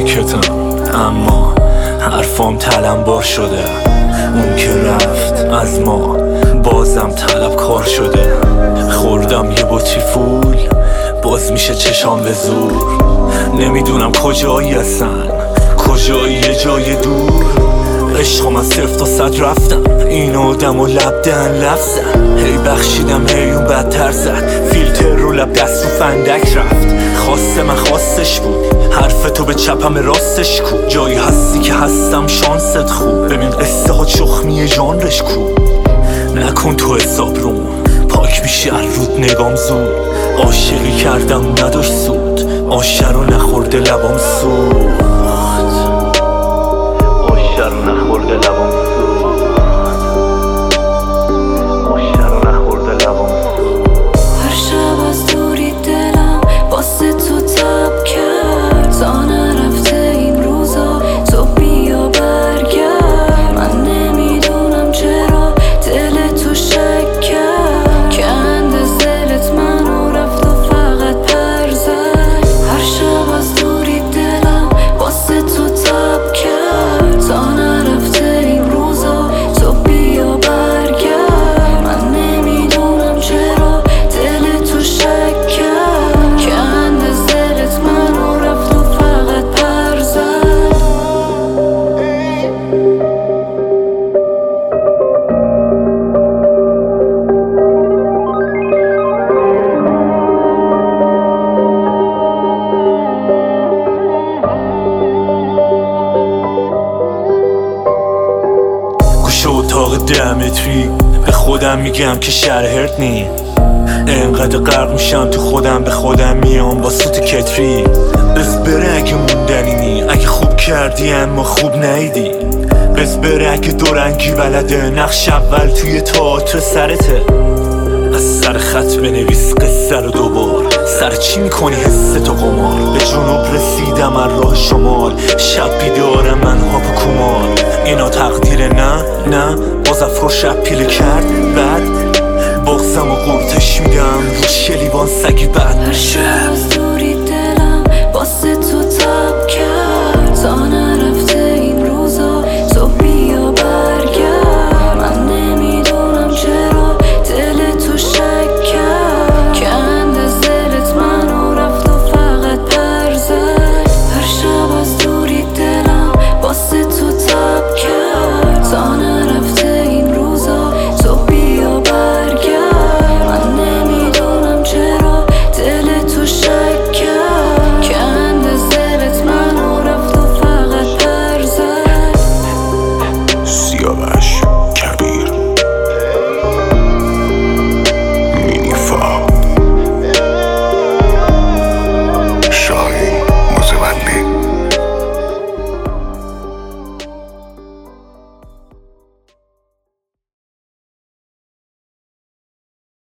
ساکتم اما حرفام تلمبار شده. اون که رفت از ما بازم طلبکار شده. خوردم یه بطری فول باز میشه چشام به زور. نمیدونم کجایی هستن، کجایی یه جای دور. عشقم از 0 تا 100 رفتم، این آدم و لب دهن لفظم. هی بخشیدم هی اون بدتر زد، فیلتر رو لب دست و فندک رفت. خواسته من خواستش بود، حرف تو به چپم راستش کو. جایی هستی که هستم شانست خوب، ببین قصه ها چخمیه ژانرش کو. نکن تو حساب روم پاک میشی از رود نگام زود. عاشقی کردم نداشت سود، آشه رو نخورده لبام سود. آشه رو نخورده لبام سود. آشه رو نخورده لبام سود. هر شب از دوری دلم واسه تو تب کرد. تا نرفته این روزا تو بیا برگرد. من نمیدونم چرا دل تو شک کرد. کنده زلت منو رفت و فقط پر زد. هر شب از دوری دلم واسه تو تب کرد. تا نرفته این روزا تو بیا برگرد. من نمیدونم چرا دل تو شک کرد. کنده زلت منو رفت و فقط پر زد. گوشه اتاق 10 متری به خودم میگم که شهر هرت نی. انقدر غرق میشم تو خودم به خودم میام با سوت کتری. بس بره اگه موندنی نی، اگه خوب کردی اما خوب نیدی. بس بره اگه دورنگی بلده، نقش اول توی تئاتر سرته. از سر خط بنویس قصه رو دوبار، سر چی میکنی حس تو قمار. به جنوب رسیدم از راه شمال، شب بیدارم من هاپ و کومال. اینا تقدیر نه باز افرو شب پیله کرد. بعد بغزم و قورتش میدم رو شلیوان سگی